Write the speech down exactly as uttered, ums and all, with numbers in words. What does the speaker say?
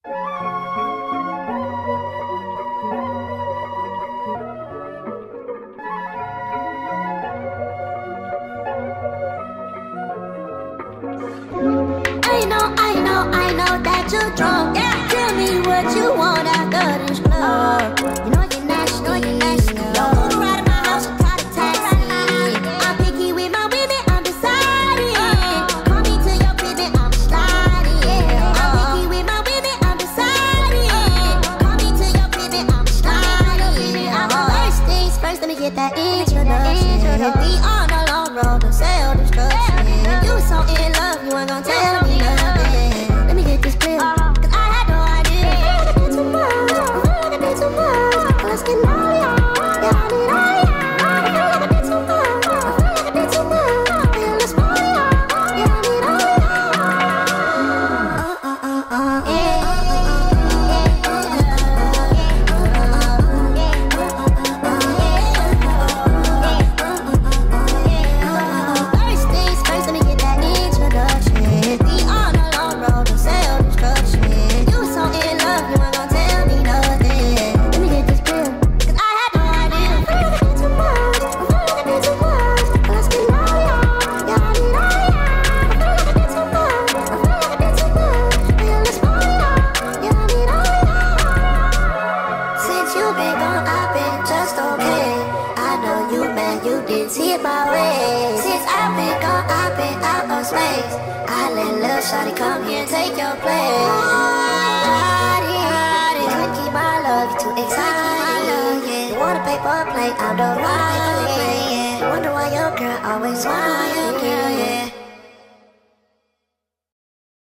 I know, I know, I know that you're drunk. Yeah. Tell me what you want after this club. You know you're nasty, know you're nasty. Don't go to ride at my house or call a taxi. I'm picky with my women, I'm deciding. Call me to your crib and I'm sliding. I'm picky with my women, I'm deciding. Call me to your crib and I'm sliding. First things first, let me get that introduction. We on a long road to self-destruction. You was so in love, you ain't gon' tell me nothing. Let me get this clear, cause I had no idea. I feel like I did too much, I feel like I did too much. Let's get all y'all, yeah, I need all y'all. I feel like I did too much, I feel like I did too much. Yeah, let's all y'all, yeah, I need all y'all. Uh, uh, uh, uh, yeah. Shawty, come here and take your place. Body, body, couldn't keep my love, you too excited. You want a paper plate, I'm the right. Wonder why your girl always wants.